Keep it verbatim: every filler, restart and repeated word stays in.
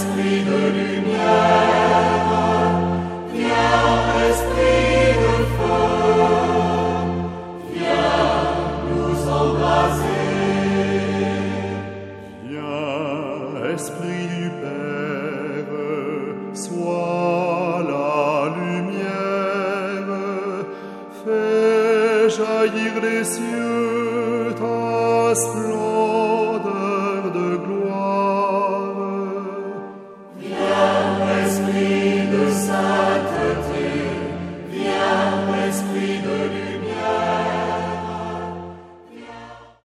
esprit de lumière, viens, esprit de feu, viens nous embraser. Viens, esprit du Père, sois la lumière, fais jaillir des cieux ta splendeur.